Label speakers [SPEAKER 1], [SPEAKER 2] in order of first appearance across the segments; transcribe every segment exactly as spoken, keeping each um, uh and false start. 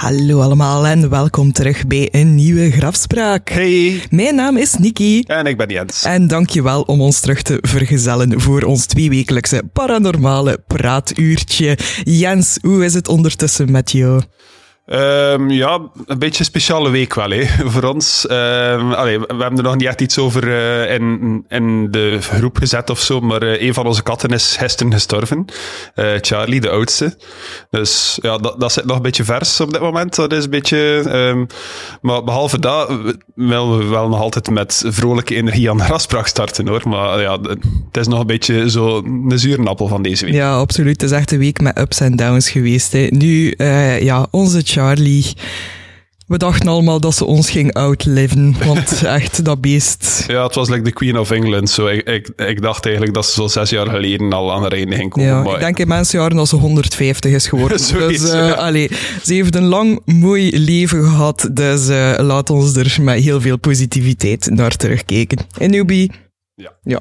[SPEAKER 1] Hallo allemaal en welkom terug bij een nieuwe Grafspraak.
[SPEAKER 2] Hey.
[SPEAKER 1] Mijn naam is Niki.
[SPEAKER 2] En ik ben Jens.
[SPEAKER 1] En dankjewel om ons terug te vergezellen voor ons tweewekelijkse paranormale praatuurtje. Jens, hoe is het ondertussen met jou?
[SPEAKER 2] Um, ja, een beetje een speciale week wel, hè, voor ons. Um, allee, we hebben er nog niet echt iets over uh, in, in de groep gezet of zo, maar uh, een van onze katten is gisteren gestorven. Uh, Charlie, de oudste. Dus ja, dat, dat zit nog een beetje vers op dit moment. Dat is een beetje... Um, maar behalve dat willen we wel nog altijd met vrolijke energie aan de Grafspraak starten, hoor. Maar ja, het is nog een beetje zo een zure appel van deze week.
[SPEAKER 1] Ja, absoluut. Het is echt een week met ups en downs geweest. Hè. Nu, uh, ja, onze Charlie, we dachten allemaal dat ze ons ging outliven, want echt, dat beest...
[SPEAKER 2] Ja, het was like the Queen of England. So, ik, ik, ik dacht eigenlijk dat ze zo zes jaar geleden al aan de einde ging komen.
[SPEAKER 1] Ja,
[SPEAKER 2] maar...
[SPEAKER 1] ik denk in mensenjaren dat ze honderdvijftig is geworden.
[SPEAKER 2] Zoiets,
[SPEAKER 1] dus uh,
[SPEAKER 2] ja.
[SPEAKER 1] allee, ze heeft een lang, mooi leven gehad, dus uh, laat ons er met heel veel positiviteit naar terugkijken. En Newbie?
[SPEAKER 2] Ja.
[SPEAKER 1] Ja.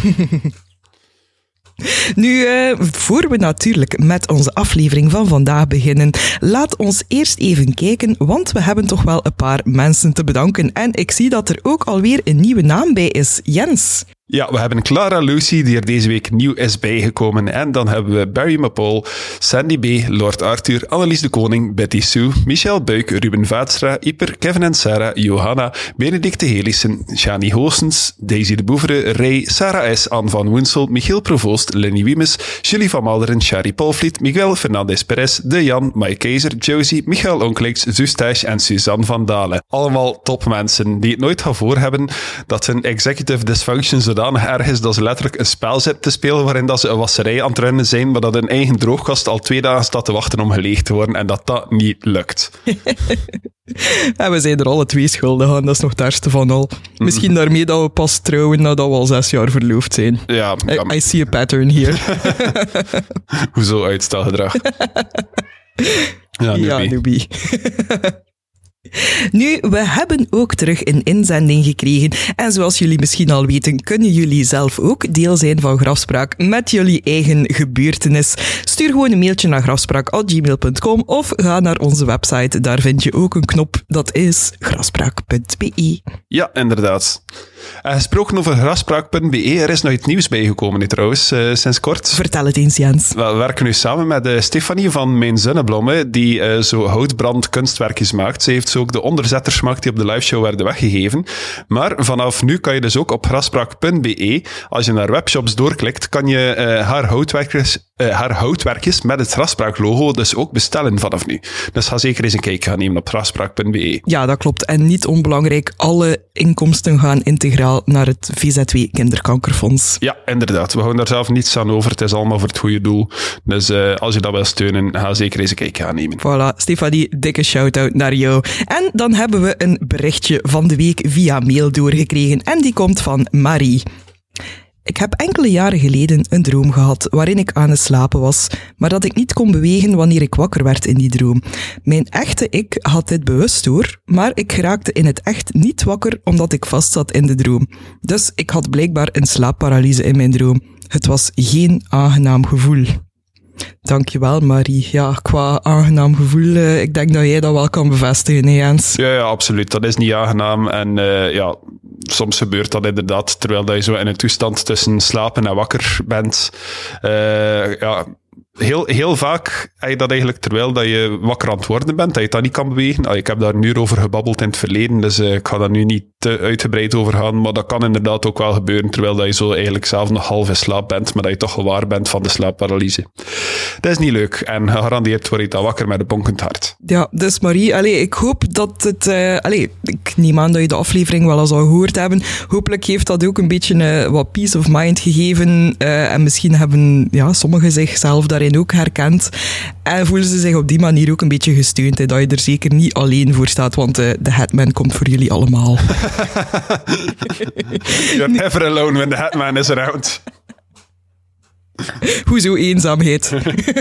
[SPEAKER 1] Nu, uh, voor we natuurlijk met onze aflevering van vandaag beginnen, laat ons eerst even kijken, want we hebben toch wel een paar mensen te bedanken. En ik zie dat er ook alweer een nieuwe naam bij is. Jens.
[SPEAKER 2] Ja, we hebben Clara Lucy, die er deze week nieuw is bijgekomen. En dan hebben we Barry Mapole, Sandy B., Lord Arthur, Annelies de Koning, Betty Sue, Michel Buik, Ruben Vaatstra, Ieper, Kevin en Sarah, Johanna, Benedicte Helissen, Shani Hoosens, Daisy de Boevere, Ray, Sarah S., Anne van Woensel, Michiel Provoost, Lenny Wiemes, Julie van Malderen, Shari Polvliet, Miguel Fernandez Perez, De Jan, Mike Keizer, Josie, Michael Onkelijks, Zustash en Suzanne van Dalen. Allemaal topmensen die het nooit gaan voorhebben dat hun executive dysfunction zodanig erg is dat ze letterlijk een spel zitten te spelen waarin dat ze een wasserij aan het runnen zijn, maar dat hun eigen droogkast al twee dagen staat te wachten om geleegd te worden en dat dat niet lukt.
[SPEAKER 1] En we zijn er alle twee schuldig aan, dat is nog het ergste van al. Mm. Misschien daarmee dat we pas trouwen nadat we al zes jaar verloofd zijn.
[SPEAKER 2] Ja, ja.
[SPEAKER 1] I, I see a pattern here.
[SPEAKER 2] Hoezo uitstelgedrag?
[SPEAKER 1] Ja, ja, Newbie. Nu, we hebben ook terug een inzending gekregen en zoals jullie misschien al weten, kunnen jullie zelf ook deel zijn van Grafspraak met jullie eigen gebeurtenis. Stuur gewoon een mailtje naar grafspraak at gmail punt com of ga naar onze website, daar vind je ook een knop, dat is grafspraak punt b e.
[SPEAKER 2] Ja, inderdaad. En gesproken over grafspraak punt b e, er is nog iets nieuws bijgekomen trouwens, uh, sinds kort.
[SPEAKER 1] Vertel het eens, Jens.
[SPEAKER 2] We werken nu samen met uh, Stefanie van Mijn Zonneblommen, die uh, zo houtbrand kunstwerkjes maakt. Ze heeft zo ook de onderzetters gemaakt die op de liveshow werden weggegeven. Maar vanaf nu kan je dus ook op grafspraak punt b e, als je naar webshops doorklikt, kan je uh, haar, houtwerkjes, uh, haar houtwerkjes met het Grafspraak-logo dus ook bestellen vanaf nu. Dus ga zeker eens een kijk gaan nemen op grafspraak punt b e.
[SPEAKER 1] Ja, dat klopt. En niet onbelangrijk, alle inkomsten gaan integraal naar het V Z W Kinderkankerfonds.
[SPEAKER 2] Ja, inderdaad. We houden daar zelf niets aan over. Het is allemaal voor het goede doel. Dus uh, als je dat wil steunen, ga zeker eens een kijk gaan nemen.
[SPEAKER 1] Voilà, Stefanie, dikke shout-out naar jou. En dan hebben we een berichtje van de week via mail doorgekregen. En die komt van Marie. Ik heb enkele jaren geleden een droom gehad waarin ik aan het slapen was, maar dat ik niet kon bewegen wanneer ik wakker werd in die droom. Mijn echte ik had dit bewust door, maar ik geraakte in het echt niet wakker omdat ik vastzat in de droom. Dus ik had blijkbaar een slaapparalyse in mijn droom. Het was geen aangenaam gevoel. Dankjewel, Marie. Ja, qua aangenaam gevoel, uh, ik denk dat jij dat wel kan bevestigen, hè, Jens?
[SPEAKER 2] Ja, ja, absoluut. Dat is niet aangenaam. En uh, ja, soms gebeurt dat inderdaad, terwijl dat je zo in een toestand tussen slapen en wakker bent. Uh, ja... Heel, heel vaak heb je dat eigenlijk terwijl dat je wakker aan het worden bent, dat je dat niet kan bewegen. Allee, ik heb daar een uur over gebabbeld in het verleden, dus uh, ik ga daar nu niet te uitgebreid over gaan, maar dat kan inderdaad ook wel gebeuren, terwijl dat je zo eigenlijk zelf nog half in slaap bent, maar dat je toch gewaar bent van de slaapparalyse. Dat is niet leuk en gegarandeerd word je dan wakker met een bonkend hart.
[SPEAKER 1] Ja, dus Marie, allee, ik hoop dat het... Uh, allee, ik neem aan dat je de aflevering wel eens al gehoord hebben. Hopelijk heeft dat ook een beetje uh, wat peace of mind gegeven uh, en misschien hebben ja, sommigen zichzelf daarin ook herkend. En voelen ze zich op die manier ook een beetje gesteund. Hè, dat je er zeker niet alleen voor staat, want uh, de Hatman komt voor jullie allemaal.
[SPEAKER 2] You're never alone when the Hatman is around.
[SPEAKER 1] Hoezo eenzaamheid?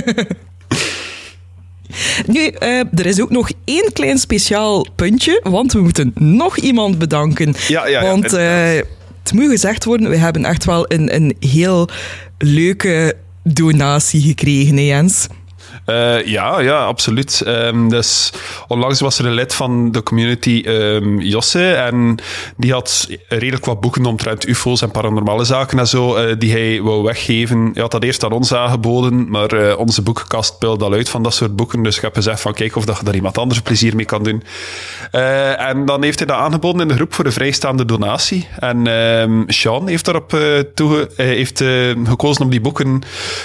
[SPEAKER 1] Nu, uh, er is ook nog één klein speciaal puntje, want we moeten nog iemand bedanken.
[SPEAKER 2] Ja, ja, ja,
[SPEAKER 1] want uh, het moet gezegd worden, we hebben echt wel een, een heel leuke donatie gekregen, hè Jens?
[SPEAKER 2] Uh, ja, ja, absoluut. Um, dus onlangs was er een lid van de community, um, Josse, en die had redelijk wat boeken omtrent U F O's en paranormale zaken en zo, uh, die hij wou weggeven. Hij had dat eerst aan ons aangeboden, maar uh, onze boekenkast peilde al uit van dat soort boeken, dus ik heb gezegd van kijk of dat je daar iemand anders plezier mee kan doen. Uh, en dan heeft hij dat aangeboden in de groep voor een vrijstaande donatie. En um, Sean heeft daarop uh, toege- uh, heeft, uh, gekozen om die boeken uh,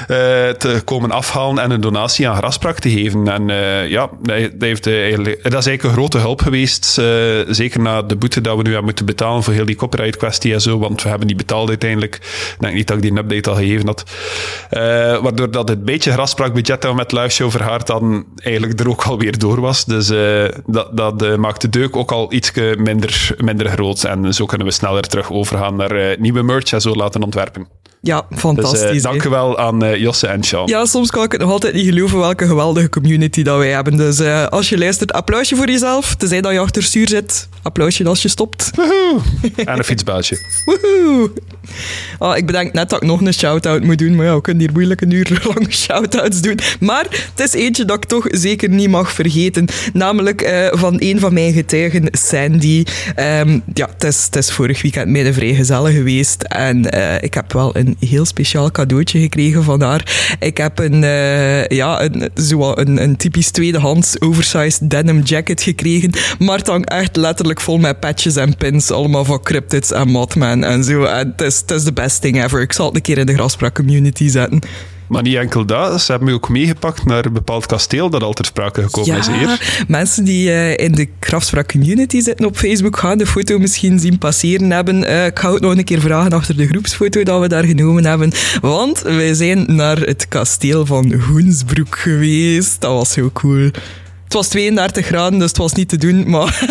[SPEAKER 2] te komen afhalen en een donatie aan Graspraak te geven. En uh, ja, dat, heeft, uh, eigenlijk, dat is eigenlijk een grote hulp geweest. Uh, zeker na de boete dat we nu hebben moeten betalen voor heel die copyright kwestie en zo, want we hebben die betaald uiteindelijk. Ik denk niet dat ik die een update al gegeven had. Uh, waardoor dat het beetje Graspraak-budget dat we met live show verhaard hadden, eigenlijk er ook alweer door was. Dus uh, dat, dat uh, maakt de deuk ook al iets minder, minder groot. En zo kunnen we sneller terug overgaan naar uh, nieuwe merch en zo laten ontwerpen.
[SPEAKER 1] Ja, fantastisch.
[SPEAKER 2] Dus, uh, dank u wel aan uh, Josse en Sean.
[SPEAKER 1] Ja, soms kan ik het nog altijd niet geloven welke geweldige community dat wij hebben. Dus uh, als je luistert, applausje voor jezelf. Tenzij dat je achter stuur zit. Applausje als je stopt.
[SPEAKER 2] Woehoe! En een fietsbeltje.
[SPEAKER 1] Woehoe! Oh, ik bedenk net dat ik nog een shout-out moet doen. Maar ja, we kunnen hier moeilijk een uur lang shout-outs doen. Maar het is eentje dat ik toch zeker niet mag vergeten. Namelijk uh, van een van mijn getuigen, Sandy. Um, ja, het is, het is vorig weekend midden vrij gezellig geweest. En uh, ik heb wel een heel speciaal cadeautje gekregen van haar. Ik heb een, uh, ja, een, zo een, een typisch tweedehands oversized denim jacket gekregen. Maar dan echt letterlijk vol met patches en pins. Allemaal van Cryptids en Mothman en zo. En het is, het is the best thing ever. Ik zal het een keer in de Graspraak community zetten.
[SPEAKER 2] Maar niet enkel dat, ze hebben me ook meegepakt naar een bepaald kasteel dat al ter sprake gekomen
[SPEAKER 1] ja,
[SPEAKER 2] is hier.
[SPEAKER 1] Mensen die uh, in de Graspraak community zitten op Facebook gaan de foto misschien zien passeren hebben. Uh, ik ga het nog een keer vragen achter de groepsfoto dat we daar genomen hebben. Want wij zijn naar het kasteel van Hoensbroek geweest. Dat was heel cool. Het was tweeëndertig graden, dus het was niet te doen, maar...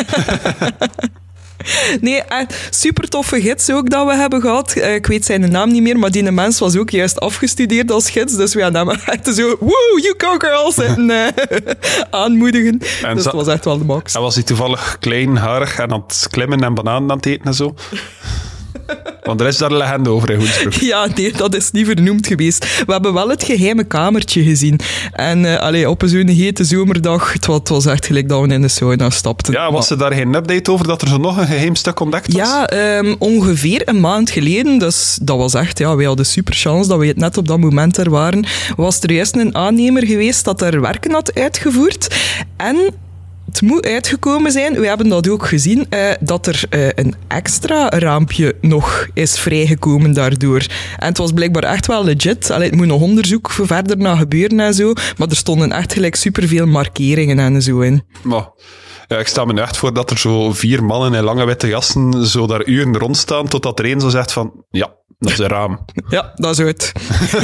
[SPEAKER 1] Nee, eh, super toffe gids ook dat we hebben gehad. Uh, ik weet zijn naam niet meer, maar die mens was ook juist afgestudeerd als gids. Dus we hadden hem echt zo, woo, you go girls, en uh, aanmoedigen. En dus dat was echt wel de max.
[SPEAKER 2] En was hij toevallig klein, harig en aan het klimmen en bananen aan het eten en zo? Want er is daar een legende over in Hoensbroek.
[SPEAKER 1] Ja, nee, dat is niet vernoemd geweest. We hebben wel het geheime kamertje gezien. En uh, allee, op zo'n hete zomerdag, het was, het was echt gelijk dat we in de sauna stapten.
[SPEAKER 2] Ja, was er daar geen update over dat er zo nog een geheim stuk ontdekt was?
[SPEAKER 1] Ja, um, ongeveer een maand geleden, dus dat was echt, ja, wij hadden super chance dat we het net op dat moment er waren, was er juist een aannemer geweest dat er werken had uitgevoerd. En... het moet uitgekomen zijn, we hebben dat ook gezien, uh, dat er uh, een extra raampje nog is vrijgekomen daardoor. En het was blijkbaar echt wel legit. Allee, het moet nog onderzoek verder naar gebeuren en zo, maar er stonden echt gelijk superveel markeringen en zo in.
[SPEAKER 2] Maar... ja, ik sta me nu echt voor dat er zo vier mannen in lange witte jassen zo daar uren rondstaan, totdat er één zo zegt van, ja, dat is een raam.
[SPEAKER 1] Ja, dat is het.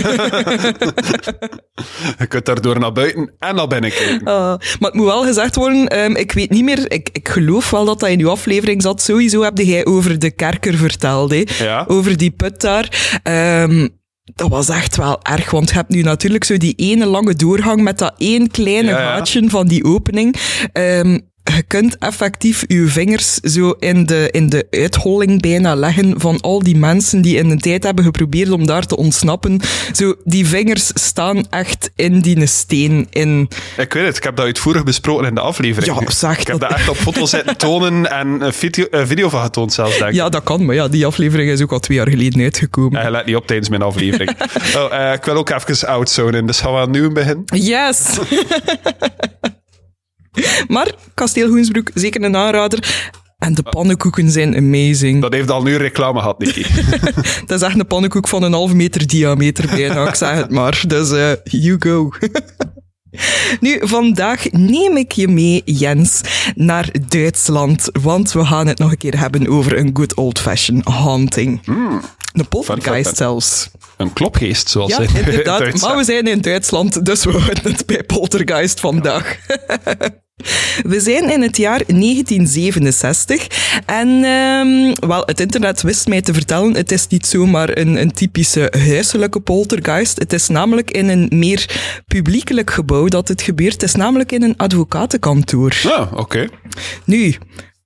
[SPEAKER 2] Je kunt daardoor naar buiten en naar binnen kijken.
[SPEAKER 1] Uh, maar het moet wel gezegd worden, um, ik weet niet meer, ik, ik geloof wel dat dat in uw aflevering zat. Sowieso heb jij over de kerker verteld, hè?
[SPEAKER 2] Ja.
[SPEAKER 1] Over die put daar. Um, dat was echt wel erg, want je hebt nu natuurlijk zo die ene lange doorgang met dat één kleine
[SPEAKER 2] ja, ja.
[SPEAKER 1] gaatje van die opening. Um, Je kunt effectief je vingers zo in de, in de uitholling bijna leggen van al die mensen die in de tijd hebben geprobeerd om daar te ontsnappen. Zo, die vingers staan echt in die steen. In...
[SPEAKER 2] Ik weet het, ik heb dat uitvoerig besproken in de aflevering.
[SPEAKER 1] Ja, zeg,
[SPEAKER 2] ik heb
[SPEAKER 1] dat...
[SPEAKER 2] dat echt op foto's zitten tonen en een video, een video van getoond zelfs, denk ik.
[SPEAKER 1] Ja, dat kan, maar ja, die aflevering is ook al twee jaar geleden uitgekomen.
[SPEAKER 2] Ja, je let niet op tijdens mijn aflevering. oh, uh, ik wil ook even outzonen, dus gaan we aan nu beginnen?
[SPEAKER 1] Yes! Maar Kasteel Hoensbroek, zeker een aanrader. En de pannenkoeken zijn amazing.
[SPEAKER 2] Dat heeft al nu reclame gehad, Nicky.
[SPEAKER 1] Dat is echt een pannenkoek van een halve meter diameter bijna, ik zeg het maar. Dus uh, you go. Nu, vandaag neem ik je mee, Jens, naar Duitsland. Want we gaan het nog een keer hebben over een good old-fashioned haunting.
[SPEAKER 2] Mm.
[SPEAKER 1] Een poltergeist zelfs.
[SPEAKER 2] Een klopgeest, zoals
[SPEAKER 1] ja,
[SPEAKER 2] ze
[SPEAKER 1] inderdaad. Maar we zijn in Duitsland, dus we houden het bij poltergeist vandaag. We zijn in het jaar negentien zevenenzestig en um, wel, het internet wist mij te vertellen, het is niet zomaar een, een typische huiselijke poltergeist. Het is namelijk in een meer publiekelijk gebouw dat het gebeurt. Het is namelijk in een advocatenkantoor.
[SPEAKER 2] Ah, oké. Okay.
[SPEAKER 1] Nu...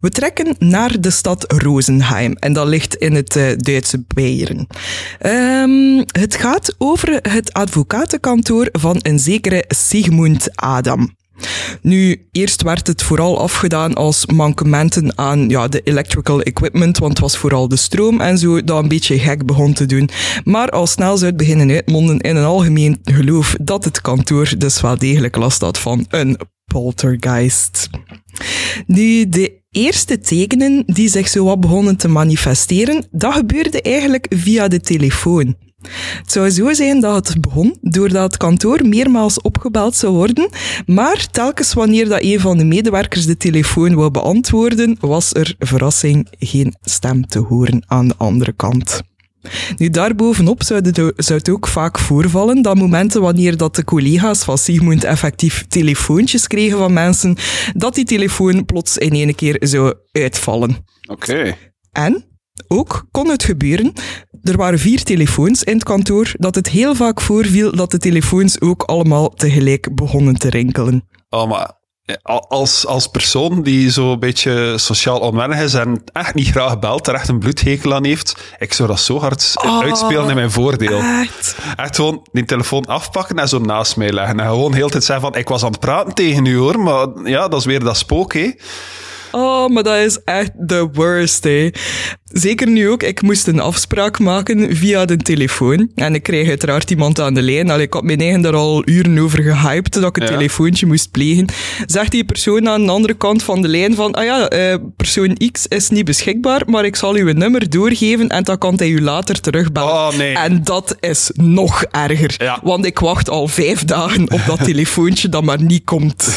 [SPEAKER 1] We trekken naar de stad Rosenheim en dat ligt in het uh, Duitse Beieren. Um, het gaat over het advocatenkantoor van een zekere Sigmund Adam. Nu, eerst werd het vooral afgedaan als mankementen aan ja, de electrical equipment, want het was vooral de stroom en zo dat een beetje gek begon te doen. Maar al snel zou het beginnen uitmonden in een algemeen geloof dat het kantoor dus wel degelijk last had van een poltergeist. Nu, de eerste tekenen die zich zo wat begonnen te manifesteren, dat gebeurde eigenlijk via de telefoon. Het zou zo zijn dat het begon doordat het kantoor meermaals opgebeld zou worden, maar telkens wanneer dat een van de medewerkers de telefoon wou beantwoorden, was er, verrassing, geen stem te horen aan de andere kant. Nu, daarbovenop zou het, zou het ook vaak voorvallen dat momenten wanneer dat de collega's van Sigmund effectief telefoontjes kregen van mensen, dat die telefoon plots in één keer zou uitvallen.
[SPEAKER 2] Oké. Okay.
[SPEAKER 1] En ook kon het gebeuren, er waren vier telefoons in het kantoor, dat het heel vaak voorviel dat de telefoons ook allemaal tegelijk begonnen te rinkelen.
[SPEAKER 2] Oh, maar als, als persoon die zo'n beetje sociaal onwennig is en echt niet graag belt, er echt een bloedhekel aan heeft, ik zou dat zo hard oh, uitspelen in mijn voordeel.
[SPEAKER 1] Echt?
[SPEAKER 2] Echt gewoon die telefoon afpakken en zo naast mij leggen. En gewoon heel de tijd zeggen van, ik was aan het praten tegen u hoor, maar ja, dat is weer dat spook, hè.
[SPEAKER 1] Oh, maar dat is echt the worst, hè. Zeker nu ook, ik moest een afspraak maken via de telefoon. En ik kreeg uiteraard iemand aan de lijn. Allee, ik had mijn eigen daar al uren over gehyped dat ik een ja. telefoontje moest plegen. Zegt die persoon aan de andere kant van de lijn van, ah ja, uh, persoon X is niet beschikbaar, maar ik zal u een nummer doorgeven en dan kan hij u later terugbellen.
[SPEAKER 2] Oh, nee.
[SPEAKER 1] En dat is nog erger. Ja. Want ik wacht al vijf dagen op dat telefoontje dat maar niet komt.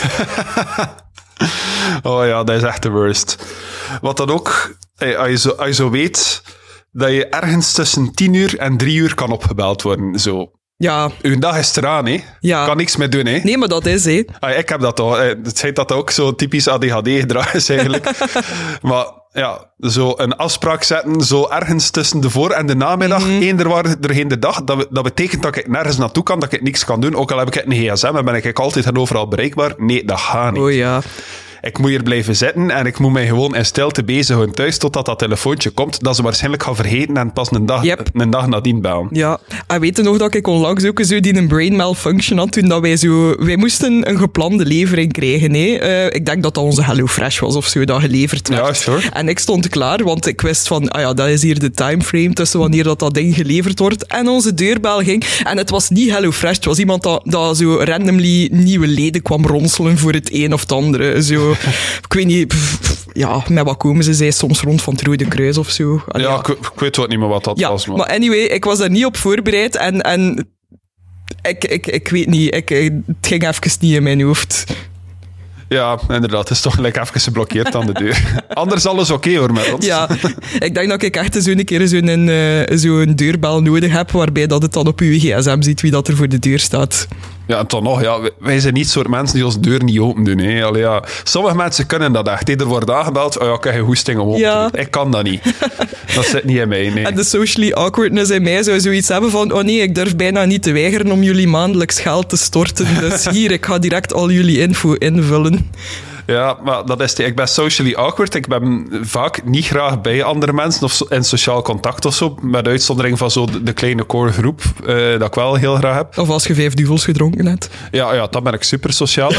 [SPEAKER 2] Oh ja, dat is echt de worst. Wat dan ook, als je zo, als je zo weet dat je ergens tussen tien uur en drie uur kan opgebeld worden, zo.
[SPEAKER 1] Ja.
[SPEAKER 2] Uw dag is eraan, hè.
[SPEAKER 1] Ja.
[SPEAKER 2] Kan niks meer doen, hè.
[SPEAKER 1] Nee, maar dat is, hè.
[SPEAKER 2] Ah, ik heb dat al. Het schijnt dat dat ook zo typisch A D H D-gedrag is, eigenlijk. Maar ja, zo een afspraak zetten, zo ergens tussen de voor- en de namiddag, mm-hmm. eender waar doorheen de dag, dat, dat betekent dat ik nergens naartoe kan, dat ik niks kan doen. Ook al heb ik een gsm en ben ik altijd en overal bereikbaar. Nee, dat gaat niet.
[SPEAKER 1] Oh ja.
[SPEAKER 2] Ik moet hier blijven zitten en ik moet mij gewoon in stilte bezighouden thuis totdat dat telefoontje komt, dat ze waarschijnlijk gaan vergeten en pas een dag,
[SPEAKER 1] yep.
[SPEAKER 2] een dag nadien bellen.
[SPEAKER 1] Ja, en weet je nog dat ik onlangs ook zo die een brain malfunction had toen dat wij zo... Wij moesten een geplande levering krijgen, hè. Uh, ik denk dat dat onze HelloFresh was of zo, dat geleverd werd.
[SPEAKER 2] Ja, sure.
[SPEAKER 1] En ik stond klaar, want ik wist van, ah ja, dat is hier de timeframe tussen wanneer dat, dat ding geleverd wordt. En onze deurbel ging. En het was niet HelloFresh, het was iemand dat, dat zo randomly nieuwe leden kwam ronselen voor het een of het andere. Zo... Ik weet niet, pff, ja, met wat komen ze? Zij soms rond van het Rode Kruis of zo.
[SPEAKER 2] Allee, ja, ja. Ik, ik weet wat niet meer wat dat
[SPEAKER 1] ja,
[SPEAKER 2] was. Maar.
[SPEAKER 1] maar anyway, ik was daar niet op voorbereid en, en ik, ik, ik weet niet, ik, het ging even niet in mijn hoofd.
[SPEAKER 2] Ja, inderdaad. Het is toch gelijk even geblokkeerd aan de deur. Anders alles oké okay, hoor, met ons.
[SPEAKER 1] Ja, ik denk dat ik echt zo'n keer zo'n, uh, zo'n deurbel nodig heb, waarbij dat het dan op uw gsm ziet wie dat er voor de deur staat.
[SPEAKER 2] Ja, en toch nog, ja, wij zijn niet soort mensen die onze deur niet open doen. Hè. Allee, ja. Sommige mensen kunnen dat echt. Er wordt aangebeld, oh ja, ik heb geen hoesting om open ja. te doen. Ik kan dat niet. Dat zit niet in mij, nee.
[SPEAKER 1] En de socially awkwardness in mij zou zoiets hebben van, oh nee, ik durf bijna niet te weigeren om jullie maandelijks geld te storten. Dus hier, ik ga direct al jullie info invullen.
[SPEAKER 2] Ja, maar dat is het. Ik ben socially awkward. Ik ben vaak niet graag bij andere mensen of in sociaal contact of zo. Met uitzondering van zo de, de kleine core groep, uh, dat ik wel heel graag heb.
[SPEAKER 1] Of als je vijf duvels gedronken hebt.
[SPEAKER 2] Ja, ja, dan ben ik super sociaal.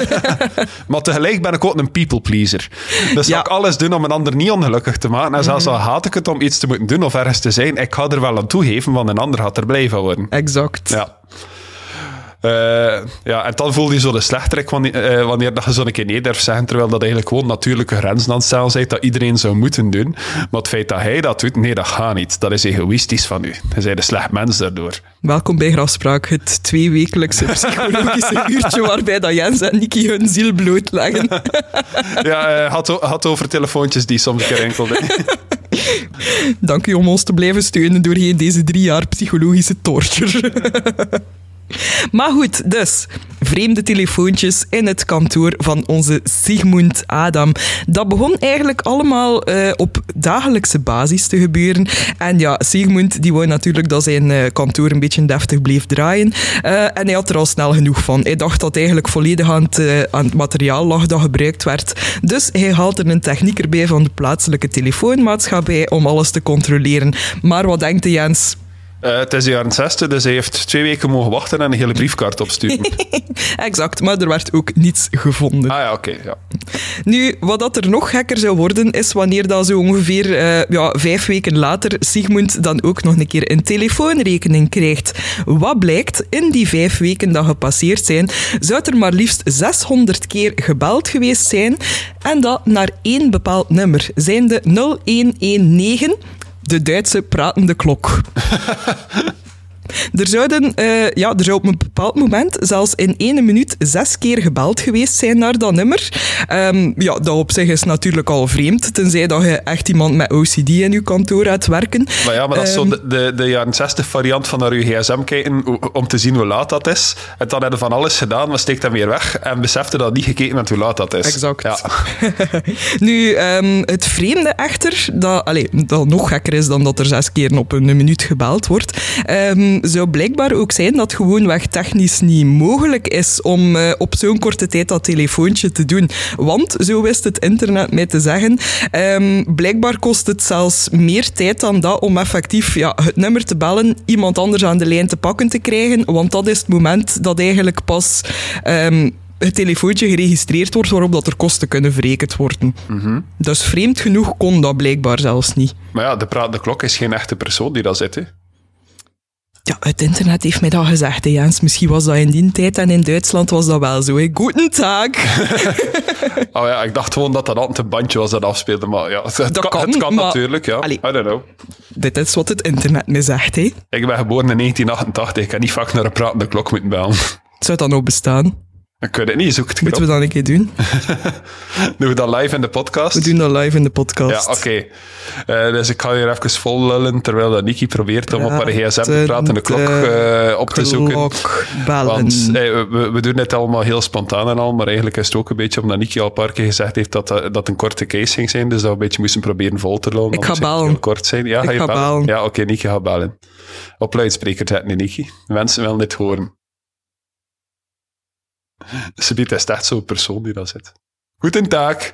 [SPEAKER 2] Maar tegelijk ben ik ook een people pleaser. Dus ja. ik alles doen om een ander niet ongelukkig te maken. En zelfs al haat ik het om iets te moeten doen of ergens te zijn, ik ga er wel aan toegeven, want een ander gaat er blij van worden.
[SPEAKER 1] Exact.
[SPEAKER 2] Ja. Uh, ja, en dan voel je zo de slechterik wanneer, uh, wanneer dat je zo een keer nee durft zeggen, terwijl dat eigenlijk gewoon natuurlijke grenzen aan het stellen zijn dat iedereen zou moeten doen. Maar het feit dat hij dat doet, nee, dat gaat niet. Dat is egoïstisch van u. Je bent een slecht mens daardoor.
[SPEAKER 1] Welkom bij Grafspraak, het tweewekelijkse psychologische uurtje waarbij dat Jens en Nicky hun ziel blootleggen.
[SPEAKER 2] Ja, uh, had, had over telefoontjes die soms gerenkelden.
[SPEAKER 1] Dank u om ons te blijven steunen doorheen deze drie jaar psychologische torture. Maar goed, dus vreemde telefoontjes in het kantoor van onze Sigmund Adam. Dat begon eigenlijk allemaal uh, op dagelijkse basis te gebeuren. En ja, Sigmund die wou natuurlijk dat zijn uh, kantoor een beetje deftig bleef draaien. Uh, en hij had er al snel genoeg van. Hij dacht dat eigenlijk volledig aan het, uh, aan het materiaal lag dat gebruikt werd. Dus hij haalt er een technieker bij van de plaatselijke telefoonmaatschappij om alles te controleren. Maar wat denkt de Jens?
[SPEAKER 2] Uh, het is de jaren zestig, dus hij heeft twee weken mogen wachten en een hele briefkaart opsturen.
[SPEAKER 1] Exact, maar er werd ook niets gevonden.
[SPEAKER 2] Ah ja, oké. Okay, ja.
[SPEAKER 1] Nu, wat dat er nog gekker zou worden, is wanneer dat zo ongeveer uh, ja, vijf weken later Sigmund dan ook nog een keer een telefoonrekening krijgt. Wat blijkt, in die vijf weken dat gepasseerd zijn, zou er maar liefst zeshonderd keer gebeld geweest zijn. En dat naar één bepaald nummer, zijnde nul een een negen... De Duitse pratende klok. Er, zouden, uh, ja, er zou op een bepaald moment zelfs in één minuut zes keer gebeld geweest zijn naar dat nummer. Um, ja, dat op zich is natuurlijk al vreemd, tenzij dat je echt iemand met O C D in je kantoor hebt werken.
[SPEAKER 2] Maar ja, maar dat is
[SPEAKER 1] um,
[SPEAKER 2] zo de, de, de jaren zestig variant van naar je gsm kijken om te zien hoe laat dat is. En dan hebben van alles gedaan, maar steekt hem weer weg en besefte dat niet gekeken had hoe laat dat is.
[SPEAKER 1] Exact.
[SPEAKER 2] Ja.
[SPEAKER 1] Nu, um, het vreemde echter, dat, allez, dat nog gekker is dan dat er zes keer op een minuut gebeld wordt, um, zou blijkbaar ook zijn dat gewoonweg technisch niet mogelijk is om uh, op zo'n korte tijd dat telefoontje te doen. Want, zo wist het internet mij te zeggen, um, blijkbaar kost het zelfs meer tijd dan dat om effectief ja, het nummer te bellen, iemand anders aan de lijn te pakken te krijgen, want dat is het moment dat eigenlijk pas um, het telefoontje geregistreerd wordt waarop dat er kosten kunnen verrekend worden.
[SPEAKER 2] Mm-hmm.
[SPEAKER 1] Dus vreemd genoeg kon dat blijkbaar zelfs niet.
[SPEAKER 2] Maar ja, de pratende klok is geen echte persoon die dat zit, hè?
[SPEAKER 1] Ja, het internet heeft mij dat gezegd, hè, Jens. Misschien was dat in die tijd en in Duitsland was dat wel zo. Hè. Goedendag.
[SPEAKER 2] Oh ja, ik dacht gewoon dat dat altijd een bandje was dat afspeelde, maar ja, het,
[SPEAKER 1] dat
[SPEAKER 2] kan,
[SPEAKER 1] kan,
[SPEAKER 2] het kan
[SPEAKER 1] maar,
[SPEAKER 2] natuurlijk, ja.
[SPEAKER 1] Allee,
[SPEAKER 2] I don't know.
[SPEAKER 1] Dit is wat het internet me zegt, hè.
[SPEAKER 2] Ik ben geboren in negentien achtentachtig, ik heb niet vaak naar een pratende klok moeten bellen.
[SPEAKER 1] Zou dat nog bestaan?
[SPEAKER 2] Ik weet het niet, zoek het
[SPEAKER 1] Moeten we dat een keer doen?
[SPEAKER 2] Doen we dat live in de podcast?
[SPEAKER 1] We doen dat live in de podcast.
[SPEAKER 2] Ja, oké. Okay. Uh, dus ik ga hier even vol lullen, terwijl dat Niki probeert om ja, op haar gsm te praten de klok uh, op te zoeken.
[SPEAKER 1] Bellen.
[SPEAKER 2] Want hey, we, we doen het allemaal heel spontaan en al, maar eigenlijk is het ook een beetje omdat Niki al een paar keer gezegd heeft dat dat een korte case ging zijn, dus dat we een beetje moesten proberen vol te lullen.
[SPEAKER 1] Ik ga bellen.
[SPEAKER 2] Heel kort zijn. Ja,
[SPEAKER 1] ik
[SPEAKER 2] ga je
[SPEAKER 1] ga
[SPEAKER 2] bellen?
[SPEAKER 1] bellen.
[SPEAKER 2] Ja, oké, okay, Niki gaat bellen. Op luidspreker zetten, Niki. Mensen willen dit horen. Ze biedt is echt zo'n persoon die dat zit. Goedendag.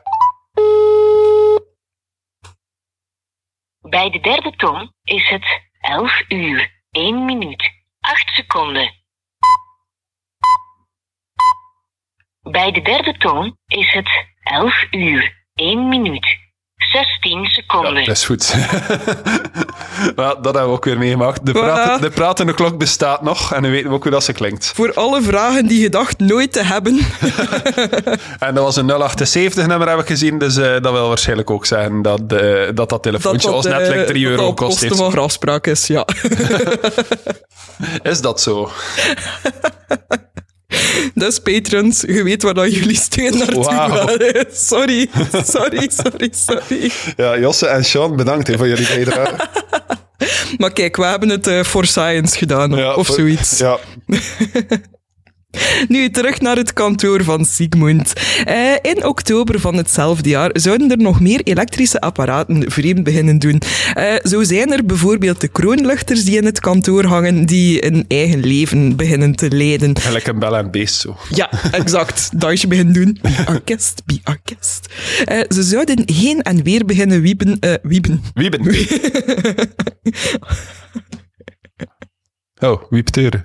[SPEAKER 3] Bij de derde toon is het elf uur, één minuut, acht seconden. Bij de derde toon is het elf uur, één minuut, zestien seconden.
[SPEAKER 2] Ja, dat is goed. Ja, dat hebben we ook weer meegemaakt. De, praten,
[SPEAKER 1] voilà.
[SPEAKER 2] de pratende klok bestaat nog en nu weten we ook hoe dat ze klinkt.
[SPEAKER 1] Voor alle vragen die je dacht nooit te hebben.
[SPEAKER 2] En dat was een nul achtenzeventig nummer, heb ik gezien, dus uh, dat wil waarschijnlijk ook zeggen dat uh, dat, dat telefoontje
[SPEAKER 1] dat, dat,
[SPEAKER 2] ons net like drie euro
[SPEAKER 1] dat
[SPEAKER 2] kost heeft.
[SPEAKER 1] Dat kosten van afspraak is, ja.
[SPEAKER 2] Is dat zo?
[SPEAKER 1] Dus patrons, je weet waar dat jullie steun naartoe gaan. Wow. Sorry, sorry, sorry, sorry.
[SPEAKER 2] Ja, Josse en Sean, bedankt he, voor jullie bijdrage.
[SPEAKER 1] Maar kijk, we hebben het uh, for science gedaan, ja, of voor, zoiets.
[SPEAKER 2] Ja.
[SPEAKER 1] Nu, terug naar het kantoor van Sigmund. Uh, in oktober van hetzelfde jaar zouden er nog meer elektrische apparaten vreemd beginnen doen. Uh, zo zijn er bijvoorbeeld de kroonluchters die in het kantoor hangen, die een eigen leven beginnen te leiden.
[SPEAKER 2] Gelijk een bel en beest, zo.
[SPEAKER 1] Ja, exact. Dat je begint doen. Be our guest, be our guest. Uh, ze zouden heen en weer beginnen wiepen. Uh, wieben.
[SPEAKER 2] Wieben. Oh, wiepteuren.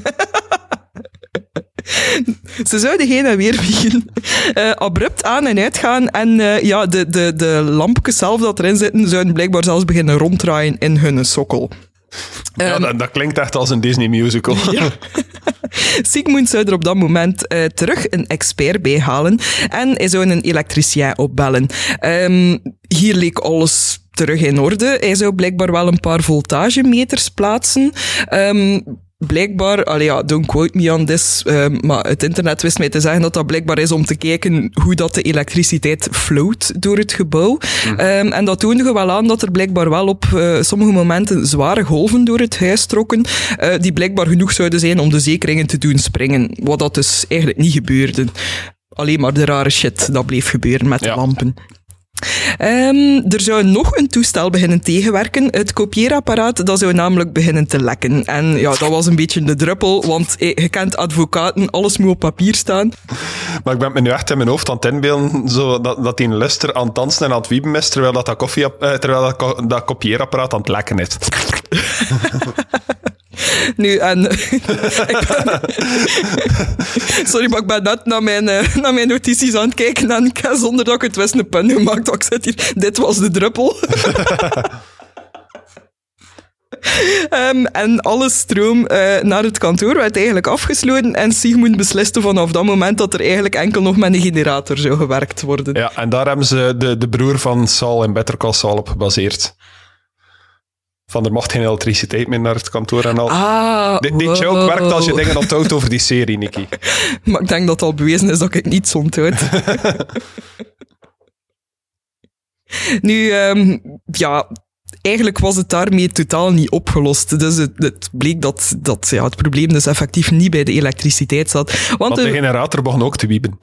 [SPEAKER 1] Ze zouden heen en weer vliegen, uh, abrupt aan en uitgaan en uh, ja, de, de, de lampjes zelf dat erin zitten zouden blijkbaar zelfs beginnen ronddraaien in hun sokkel.
[SPEAKER 2] Ja, um, dat, dat klinkt echt als een Disney musical. Ja.
[SPEAKER 1] Sigmund zou er op dat moment uh, terug een expert bij halen en hij zou een elektricien opbellen. Um, hier leek alles terug in orde. Hij zou blijkbaar wel een paar voltagemeters plaatsen. Um, blijkbaar, allee ja, don't quote me on this, uh, maar het internet wist mij te zeggen dat dat blijkbaar is om te kijken hoe dat de elektriciteit flowt door het gebouw. Mm. Um, en dat toonde wel aan dat er blijkbaar wel op uh, sommige momenten zware golven door het huis trokken, uh, die blijkbaar genoeg zouden zijn om de zekeringen te doen springen. Wat dat dus eigenlijk niet gebeurde. Alleen maar de rare shit dat bleef gebeuren met ja. de lampen. Um, er zou nog een toestel beginnen tegenwerken. Het kopieerapparaat dat zou namelijk beginnen te lekken. En ja, dat was een beetje de druppel, want hey, je kent advocaten, alles moet op papier staan.
[SPEAKER 2] Maar ik ben me nu echt in mijn hoofd aan het inbeelden zo dat, dat die een luster aan het dansen en aan het wieben is, terwijl dat, dat, koffie, uh, terwijl dat, dat kopieerapparaat aan het lekken is.
[SPEAKER 1] Nu, en... ik ben, sorry, maar ik ben net naar mijn, uh, naar mijn notities aan het kijken en ik heb zonder dat ik het wist een punt gemaakt. Ik zit hier, dit was de druppel. um, en alle stroom uh, naar het kantoor werd eigenlijk afgesloten en Sigmund besliste vanaf dat moment dat er eigenlijk enkel nog met een generator zou gewerkt worden.
[SPEAKER 2] Ja, en daar hebben ze de, de broer van Saul in Better Call Saul op gebaseerd. Van er mocht geen elektriciteit meer naar het kantoor en al.
[SPEAKER 1] Ah,
[SPEAKER 2] die, die
[SPEAKER 1] wow.
[SPEAKER 2] joke werkt als je dingen onthoudt over die serie, Nicky.
[SPEAKER 1] Maar ik denk dat het al bewezen is dat ik niets onthoud. Nu, um, ja... Eigenlijk was het daarmee totaal niet opgelost. Dus het, het bleek dat, dat ja, het probleem dus effectief niet bij de elektriciteit zat. Want,
[SPEAKER 2] Want de
[SPEAKER 1] er...
[SPEAKER 2] generator begon ook te wieben.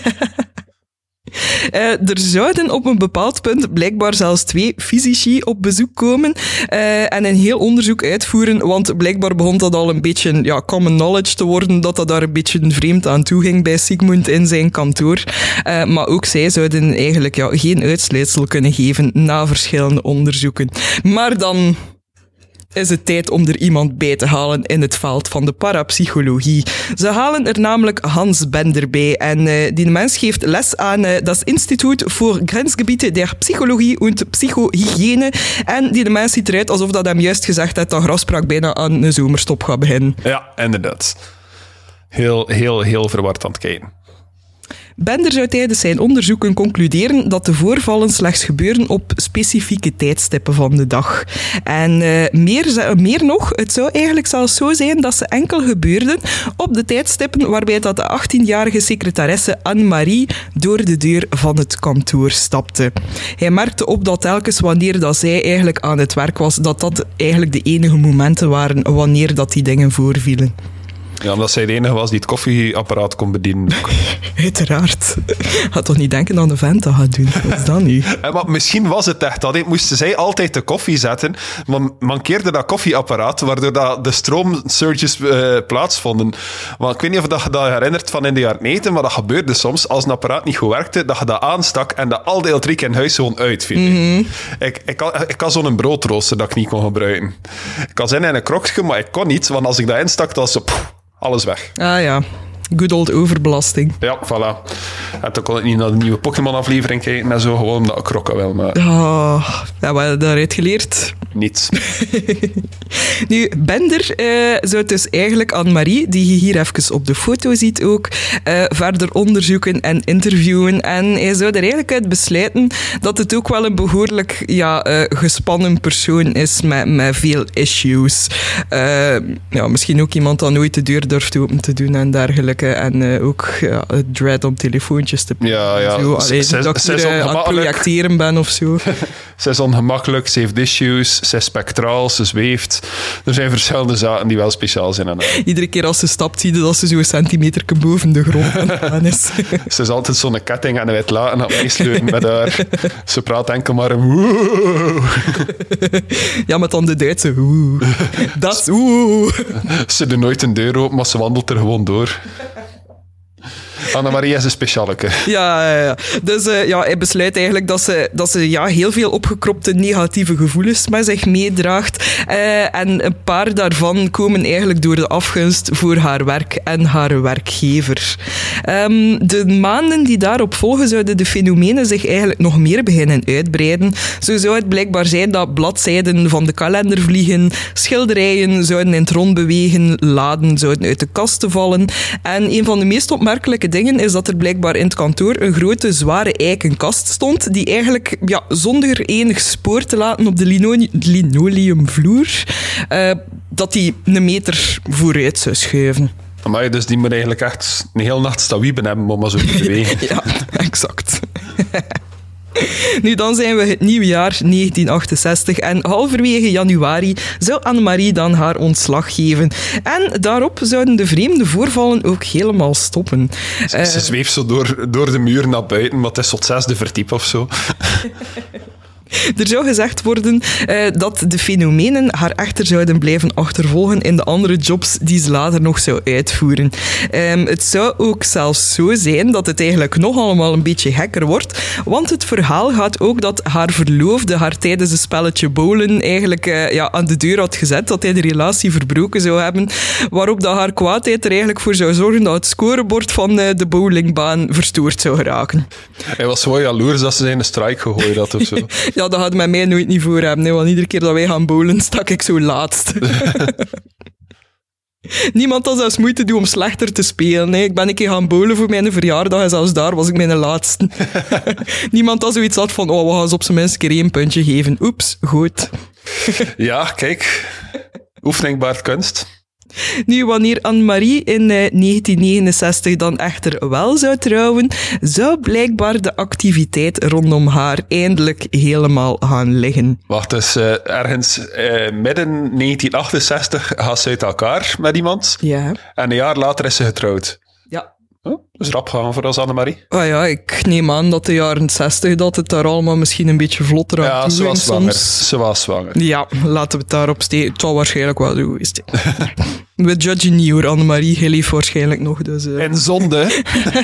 [SPEAKER 1] Uh, er zouden op een bepaald punt blijkbaar zelfs twee fysici op bezoek komen uh, en een heel onderzoek uitvoeren, want blijkbaar begon dat al een beetje ja, common knowledge te worden, dat dat daar een beetje vreemd aan toe ging bij Sigmund in zijn kantoor. Uh, maar ook zij zouden eigenlijk ja, geen uitsluitsel kunnen geven na verschillende onderzoeken. Maar dan... is het tijd om er iemand bij te halen in het veld van de parapsychologie. Ze halen er namelijk Hans Bender bij. En uh, die mens geeft les aan uh, das Institut voor Grenzgebiete der Psychologie und Psychohygiëne. En die mens ziet eruit alsof dat hem juist gezegd heeft dat grafspraak bijna aan een zomerstop gaat beginnen.
[SPEAKER 2] Ja, inderdaad. Heel, heel, heel verward aan het kijken.
[SPEAKER 1] Bender zou tijdens zijn onderzoeken concluderen dat de voorvallen slechts gebeuren op specifieke tijdstippen van de dag. En uh, meer, meer nog, het zou eigenlijk zelfs zo zijn dat ze enkel gebeurden op de tijdstippen waarbij dat de achttienjarige secretaresse Anne-Marie door de deur van het kantoor stapte. Hij merkte op dat telkens wanneer dat zij eigenlijk aan het werk was, dat dat eigenlijk de enige momenten waren wanneer dat die dingen voorvielen.
[SPEAKER 2] Ja, omdat zij de enige was die het koffieapparaat kon bedienen.
[SPEAKER 1] Uiteraard. Ga toch niet denken dat een vent dat gaat doen. Wat is dat nu?
[SPEAKER 2] En, maar misschien was het echt dat. Moesten zij altijd de koffie zetten, maar mankeerde dat koffieapparaat, waardoor dat de stroomsurges uh, plaatsvonden. Want ik weet niet of dat je dat herinnert van in de jaren negentig, maar dat gebeurde soms als een apparaat niet goed werkte, dat je dat aanstak en dat al de elektriek in huis gewoon uitviel. Mm-hmm. Ik, ik, had, ik had zo'n broodrooster dat ik niet kon gebruiken. Ik had zin in een krokje, maar ik kon niet, want als ik dat instak, dan was zo... Pff, alles weg.
[SPEAKER 1] Ah ja, good old overbelasting.
[SPEAKER 2] Ja, voilà. En toen kon ik niet naar de nieuwe Pokémon-aflevering kijken en zo, gewoon omdat ik krokken wil. Maar...
[SPEAKER 1] Oh, ja, wat heb je daaruit geleerd?
[SPEAKER 2] Niets.
[SPEAKER 1] Nu, Bender uh, zou dus eigenlijk Anne-Marie, die je hier even op de foto ziet ook, uh, verder onderzoeken en interviewen. En hij zou er eigenlijk uit besluiten dat het ook wel een behoorlijk ja, uh, gespannen persoon is met, met veel issues. Uh, ja, misschien ook iemand dat nooit de deur durft open te doen en dergelijke. En uh, ook ja, het dread om telefoontjes te plegen.
[SPEAKER 2] Ja, ja.
[SPEAKER 1] Zo, allee,
[SPEAKER 2] ze,
[SPEAKER 1] dat ik
[SPEAKER 2] ze,
[SPEAKER 1] hier,
[SPEAKER 2] ze
[SPEAKER 1] uh, aan het projecteren ben of zo.
[SPEAKER 2] Ze is ongemakkelijk, ze heeft issues, ze is spectraal, ze zweeft. Er zijn verschillende zaken die wel speciaal zijn aan haar. Iedere
[SPEAKER 1] keer als ze stapt, zie je dat ze zo'n centimeter boven de grond aan is.
[SPEAKER 2] Ze is altijd zo'n ketting aan het laten aan het meesleuten met haar. Ze praat enkel maar een woe.
[SPEAKER 1] Ja, met dan de Duitse woe. Dat is woe.
[SPEAKER 2] Ze doet nooit een deur open, maar ze wandelt er gewoon door. Anne-Marie is een specialeke.
[SPEAKER 1] Ja, ja, ja. Dus uh, ja, hij besluit eigenlijk dat ze, dat ze ja, heel veel opgekropte negatieve gevoelens met zich meedraagt. Uh, en een paar daarvan komen eigenlijk door de afgunst voor haar werk en haar werkgever. Um, de maanden die daarop volgen zouden de fenomenen zich eigenlijk nog meer beginnen uitbreiden. Zo zou het blijkbaar zijn dat bladzijden van de kalender vliegen, schilderijen zouden in het rond bewegen, laden zouden uit de kasten vallen. En een van de meest opmerkelijke dingen is dat er blijkbaar in het kantoor een grote, zware eiken kast stond, die eigenlijk ja, zonder enig spoor te laten op de lino- linoleumvloer uh, dat hij een meter vooruit zou schuiven.
[SPEAKER 2] Maar dus die moet eigenlijk echt een hele nacht staan wieben hebben om maar zo te bewegen.
[SPEAKER 1] Ja, exact. Nu, dan zijn we het nieuwe jaar negentien achtenzestig en halverwege januari zou Annemarie dan haar ontslag geven. En daarop zouden de vreemde voorvallen ook helemaal stoppen.
[SPEAKER 2] Ze,
[SPEAKER 1] Uh,
[SPEAKER 2] ze zweeft zo door, door de muur naar buiten, maar het is tot zesde verdiep of zo.
[SPEAKER 1] Er zou gezegd worden uh, dat de fenomenen haar echter zouden blijven achtervolgen in de andere jobs die ze later nog zou uitvoeren. Um, het zou ook zelfs zo zijn dat het eigenlijk nog allemaal een beetje gekker wordt, want het verhaal gaat ook dat haar verloofde haar tijdens een spelletje bowlen eigenlijk uh, ja, aan de deur had gezet, dat hij de relatie verbroken zou hebben, waarop dat haar kwaadheid er eigenlijk voor zou zorgen dat het scorebord van uh, de bowlingbaan verstoord zou geraken.
[SPEAKER 2] Hij was zo jaloers dat ze zijn een strike gegooid had of zo.
[SPEAKER 1] Ja, dat had met mij nooit niet voor hebben. Nee, want iedere keer dat wij gaan bowlen, stak ik zo laatst. Niemand had zelfs moeite doen om slechter te spelen. Nee, ik ben een keer gaan bowlen voor mijn verjaardag en zelfs daar was ik mijn laatste. Niemand had zoiets had van, oh, we gaan ze op zijn minst een keer één puntje geven. Oeps, goed.
[SPEAKER 2] Ja, kijk. Oefening baart kunst.
[SPEAKER 1] Nu, wanneer Annemarie in uh, negentien negenenzestig dan echter wel zou trouwen, zou blijkbaar de activiteit rondom haar eindelijk helemaal gaan liggen.
[SPEAKER 2] Wacht, dus uh, ergens uh, midden negentien achtenzestig gaat ze uit elkaar met iemand.
[SPEAKER 1] Ja.
[SPEAKER 2] En een jaar later is ze getrouwd.
[SPEAKER 1] Ja.
[SPEAKER 2] Oh, dat is rap gaan voor ons, Annemarie.
[SPEAKER 1] Ah ja, ik neem aan dat de jaren zestig dat het daar allemaal misschien een beetje vlotter
[SPEAKER 2] Ja,
[SPEAKER 1] aan
[SPEAKER 2] ze
[SPEAKER 1] toe
[SPEAKER 2] was
[SPEAKER 1] ging
[SPEAKER 2] zwanger.
[SPEAKER 1] soms.
[SPEAKER 2] Ze was zwanger.
[SPEAKER 1] Ja, laten we het daarop steken. Het zal waarschijnlijk wel zo geweest zijn. We judgen niet hoor, Annemarie. Hij leeft waarschijnlijk nog. Dus, uh.
[SPEAKER 2] En zonde.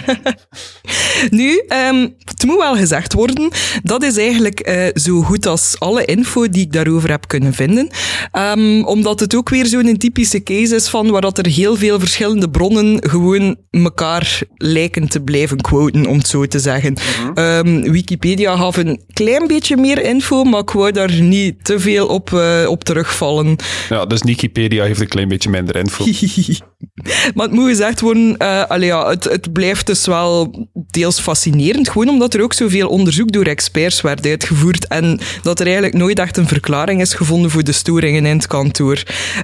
[SPEAKER 1] Nu, um, het moet wel gezegd worden, dat is eigenlijk uh, zo goed als alle info die ik daarover heb kunnen vinden. Um, omdat het ook weer zo'n typische case is van waar dat er heel veel verschillende bronnen gewoon elkaar lijken te blijven quoten, om het zo te zeggen. Mm-hmm. Um, Wikipedia gaf een klein beetje meer info, maar ik wou daar niet te veel op, uh, op terugvallen.
[SPEAKER 2] Ja, dus Wikipedia heeft een klein beetje minder info.
[SPEAKER 1] Maar het moet gezegd worden, uh, allee, ja, het, het blijft dus wel deels fascinerend, gewoon omdat er ook zoveel onderzoek door experts werd uitgevoerd en dat er eigenlijk nooit echt een verklaring is gevonden voor de storingen in het kantoor.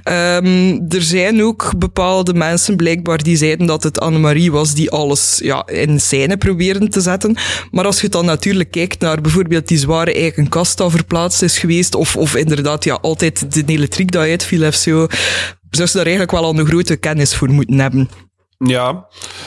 [SPEAKER 1] Um, er zijn ook bepaalde mensen blijkbaar die zeiden dat het Annemarie was die alles ja, in scène probeerde te zetten. Maar als je dan natuurlijk kijkt naar bijvoorbeeld die zware eiken kast dat verplaatst is geweest, of, of inderdaad ja, altijd de elektriek dat uitviel of zo, zou ze daar eigenlijk wel al een grote kennis voor moeten hebben.
[SPEAKER 2] Ja.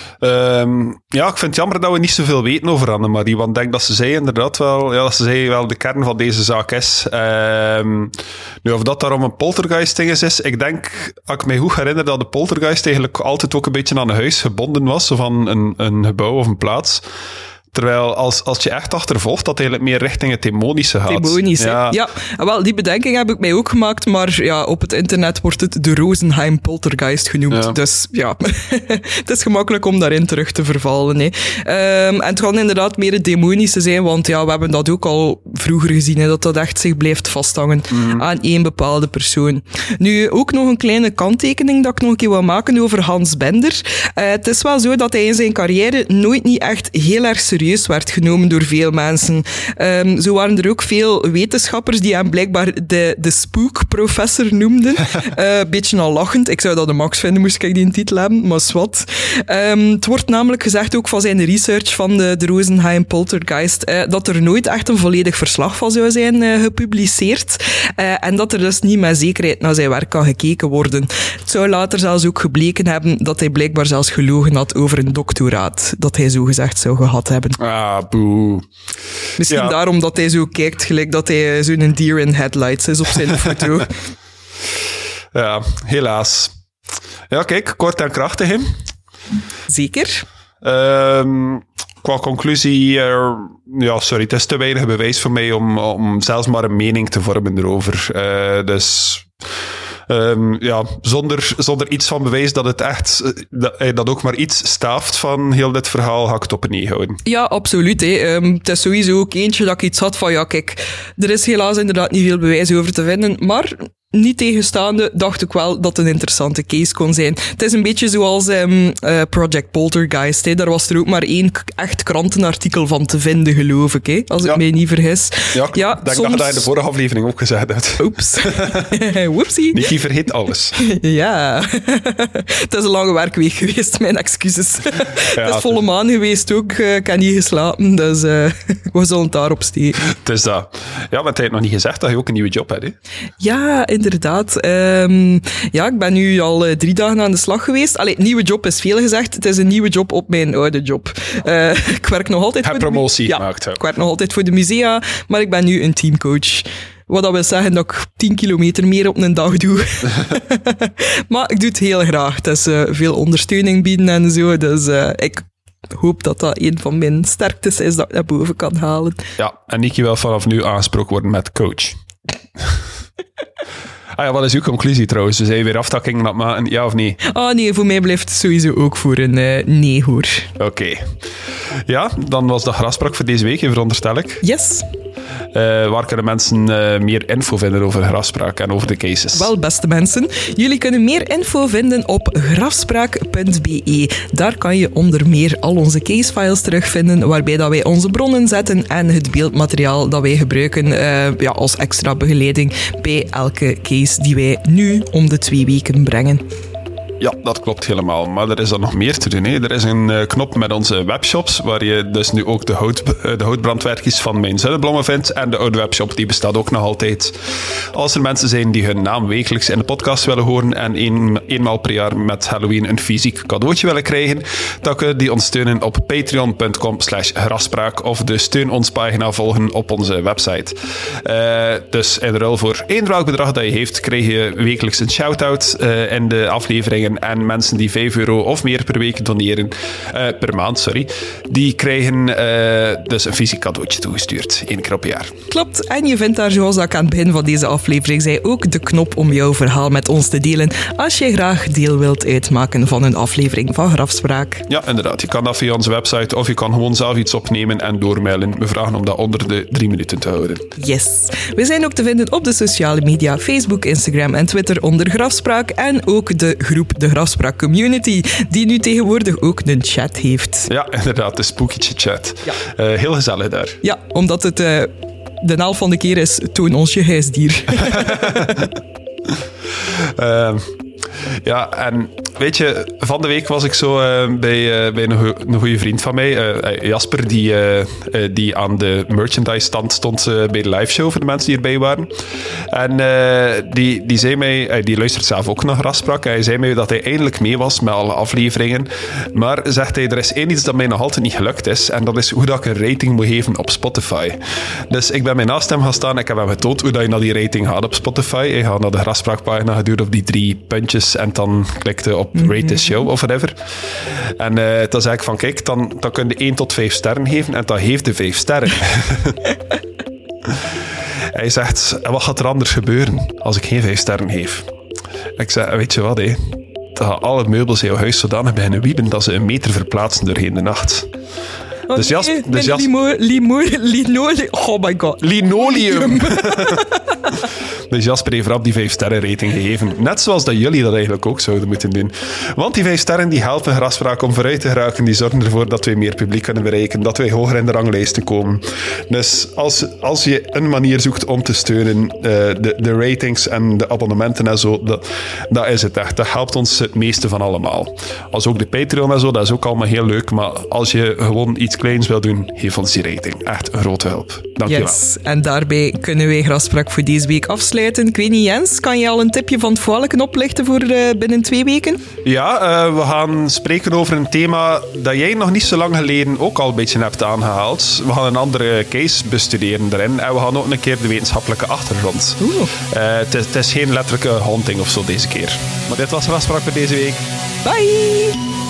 [SPEAKER 2] Um, ja, ik vind het jammer dat we niet zoveel weten over Annemarie, want ik denk dat ze zei inderdaad wel, ja, dat ze zei wel de kern van deze zaak is. Um, nu, of dat daarom een poltergeist-ding is, ik denk, als ik me goed herinner, dat de poltergeist eigenlijk altijd ook een beetje aan een huis gebonden was, of aan een, een gebouw of een plaats. Terwijl als, als je echt achtervolgt, dat eigenlijk meer richting het demonische gaat.
[SPEAKER 1] Demonisch,
[SPEAKER 2] ja.
[SPEAKER 1] ja. Wel, die bedenking heb ik mij ook gemaakt, maar ja, op het internet wordt het de Rosenheim Poltergeist genoemd. Ja. Dus ja, het is gemakkelijk om daarin terug te vervallen. Hè. Um, en het kan inderdaad meer het demonische zijn, want ja, we hebben dat ook al vroeger gezien, hè, dat dat echt zich blijft vasthangen mm. aan één bepaalde persoon. Nu, ook nog een kleine kanttekening dat ik nog een keer wil maken over Hans Bender. Uh, het is wel zo dat hij in zijn carrière nooit niet echt heel erg serieus werd genomen door veel mensen. Um, zo waren er ook veel wetenschappers die hem blijkbaar de, de spook-professor noemden. Een uh, beetje al lachend. Ik zou dat de max vinden, moest ik die titel hebben, maar zwart. Um, het wordt namelijk gezegd, ook van zijn research van de, de Rosenheim Poltergeist, uh, dat er nooit echt een volledig verslag van zou zijn uh, gepubliceerd. Uh, en dat er dus niet met zekerheid naar zijn werk kan gekeken worden. Het zou later zelfs ook gebleken hebben dat hij blijkbaar zelfs gelogen had over een doctoraat dat hij zogezegd zou gehad hebben.
[SPEAKER 2] Ah, boe.
[SPEAKER 1] Misschien
[SPEAKER 2] ja.
[SPEAKER 1] daarom dat hij zo kijkt, gelijk dat hij zo'n deer in headlights is op zijn foto.
[SPEAKER 2] Ja, helaas. Ja, kijk, kort en krachtig, hè?
[SPEAKER 1] Zeker.
[SPEAKER 2] Um, qua conclusie, uh, ja, sorry, het is te weinig bewijs voor mij om, om zelfs maar een mening te vormen erover. Uh, dus... Um, ja, zonder, zonder iets van bewijs dat het echt, dat, dat ook maar iets staaft van heel dit verhaal, ga ik het op een nee houden.
[SPEAKER 1] Ja, absoluut. Hè. Um, het is sowieso ook eentje dat ik iets had van, ja kijk, er is helaas inderdaad niet veel bewijs over te vinden, maar niet tegenstaande dacht ik wel dat het een interessante case kon zijn. Het is een beetje zoals um, uh, Project Poltergeist. Hè. Daar was er ook maar één k- echt krantenartikel van te vinden, geloof ik. Hè, als ik
[SPEAKER 2] ja.
[SPEAKER 1] mij niet vergis.
[SPEAKER 2] Ja, ik
[SPEAKER 1] ja,
[SPEAKER 2] denk
[SPEAKER 1] soms...
[SPEAKER 2] dat je dat in de vorige aflevering ook gezegd hebt.
[SPEAKER 1] Oeps. Whoopsie.
[SPEAKER 2] Nicky vergeet alles.
[SPEAKER 1] Ja. Het is een lange werkweek geweest, mijn excuses. Ja, het is volle maan geweest ook. Ik heb niet geslapen, dus uh, we zullen het daarop steken.
[SPEAKER 2] Het is dat. Ja, maar het heeft nog niet gezegd dat je ook een nieuwe job hebt, hè?
[SPEAKER 1] Ja, inderdaad. Um, ja, ik ben nu al uh, drie dagen aan de slag geweest. Allee, nieuwe job is veel gezegd. Het is een nieuwe job op mijn oude job. Uh, ik werk nog altijd
[SPEAKER 2] Heb
[SPEAKER 1] voor de...
[SPEAKER 2] promotie
[SPEAKER 1] ja,
[SPEAKER 2] gemaakt. Hè.
[SPEAKER 1] Ik werk nog altijd voor de musea, maar ik ben nu een teamcoach. Wat dat wil zeggen dat ik tien kilometer meer op een dag doe. Maar ik doe het heel graag. Het is uh, veel ondersteuning bieden en zo. Dus uh, ik hoop dat dat een van mijn sterktes is dat ik naar boven kan halen.
[SPEAKER 2] Ja, en Nicky wil vanaf nu aangesproken worden met coach. Ah ja, wat is uw conclusie trouwens? Dus zijn je weer aftakkingen aan het maken, ja of nee?
[SPEAKER 1] Ah nee, voor mij blijft het sowieso ook voor een uh, nee hoor.
[SPEAKER 2] Oké. Okay. Ja, dan was dat grafspraak voor deze week, veronderstel ik.
[SPEAKER 1] Yes.
[SPEAKER 2] Uh, waar kunnen mensen uh, meer info vinden over grafspraak en over de cases?
[SPEAKER 1] Wel, beste mensen, jullie kunnen meer info vinden op grafspraak punt b e. Daar kan je onder meer al onze casefiles terugvinden, waarbij dat wij onze bronnen zetten en het beeldmateriaal dat wij gebruiken uh, ja, als extra begeleiding bij elke case die wij nu om de twee weken brengen.
[SPEAKER 2] Ja, dat klopt helemaal. Maar er is dan nog meer te doen. Hè. Er is een uh, knop met onze webshops, waar je dus nu ook de, hout, uh, de houtbrandwerkjes van Mijn Zinnenblommen vindt. En de oude webshop, die bestaat ook nog altijd. Als er mensen zijn die hun naam wekelijks in de podcast willen horen en een, eenmaal per jaar met Halloween een fysiek cadeautje willen krijgen, dan kun je die ons steunen op patreon punt com slash grafspraak of de steun ons pagina volgen op onze website. Uh, dus in ruil voor één welk bedrag dat je heeft, krijg je wekelijks een shout-out uh, in de afleveringen. En mensen die vijf euro of meer per week doneren, uh, per maand, sorry, die krijgen uh, dus een fysiek cadeautje toegestuurd, één keer op een jaar.
[SPEAKER 1] Klopt, en je vindt daar, zoals ik aan het begin van deze aflevering zei, ook de knop om jouw verhaal met ons te delen, als je graag deel wilt uitmaken van een aflevering van Grafspraak.
[SPEAKER 2] Ja, inderdaad. Je kan dat via onze website, of je kan gewoon zelf iets opnemen en doormailen. We vragen om dat onder de drie minuten te houden.
[SPEAKER 1] Yes. We zijn ook te vinden op de sociale media, Facebook, Instagram en Twitter onder Grafspraak, en ook de groep De Grafspraak Community, die nu tegenwoordig ook een chat heeft.
[SPEAKER 2] Ja, inderdaad, de spookytje chat.
[SPEAKER 1] Ja.
[SPEAKER 2] Uh, heel gezellig daar.
[SPEAKER 1] Ja, omdat het uh, de helft van de keer is, toon ons je huisdier.
[SPEAKER 2] uh, ja, en weet je, van de week was ik zo uh, bij, uh, bij een, go- een goede vriend van mij, uh, Jasper, die, uh, uh, die aan de merchandise stand stond uh, bij de live show voor de mensen die erbij waren. En uh, die, die zei mij, uh, die luistert zelf ook naar Grafspraak, en hij zei mij dat hij eindelijk mee was met alle afleveringen. Maar zegt hij, er is één iets dat mij nog altijd niet gelukt is, en dat is hoe dat ik een rating moet geven op Spotify. Dus ik ben mij naast hem gaan staan, ik heb hem getoond hoe dat je naar die rating gaat op Spotify. Je gaat naar de Grafspraakpagina, geduurd op die drie puntjes en dan klikte op Rate This Show of whatever. En uh, dan zei ik van, kijk, dan, dan kun je één tot vijf sterren geven, en dan heeft de vijf sterren. Hij zegt, wat gaat er anders gebeuren als ik geen vijf sterren geef? Ik zei, weet je wat, hé? Dan gaan alle meubels in jouw huis zodanig beginnen wieben dat ze een meter verplaatsen doorheen de nacht.
[SPEAKER 1] Oh,
[SPEAKER 2] dus Jas,
[SPEAKER 1] nee,
[SPEAKER 2] dus Jas,
[SPEAKER 1] limo, limo, linoleum. Oh my god.
[SPEAKER 2] Linoleum. Dus Jasper heeft rap die vijf sterren rating gegeven. Net zoals dat jullie dat eigenlijk ook zouden moeten doen. Want die vijf sterren die helpen Grafspraak om vooruit te geraken. Die zorgen ervoor dat wij meer publiek kunnen bereiken. Dat wij hoger in de ranglijsten komen. Dus als, als je een manier zoekt om te steunen, uh, de, de ratings en de abonnementen en zo, dat, dat is het echt. Dat helpt ons het meeste van allemaal. Als ook de Patreon en zo, dat is ook allemaal heel leuk. Maar als je gewoon iets kleins wil doen, geef ons die rating. Echt een grote hulp. Dankjewel.
[SPEAKER 1] Yes, en daarbij kunnen wij Grafspraak voor deze week afsluiten. Ik weet niet, Jens, kan je al een tipje van het volken oplichten voor uh, binnen twee weken?
[SPEAKER 2] Ja, uh, we gaan spreken over een thema dat jij nog niet zo lang geleden ook al een beetje hebt aangehaald. We gaan een andere case bestuderen daarin en we gaan ook een keer de wetenschappelijke achtergrond.
[SPEAKER 1] Oeh.
[SPEAKER 2] Uh, het is geen letterlijke haunting of zo deze keer. Maar dit was Grafspraak voor deze week.
[SPEAKER 1] Bye!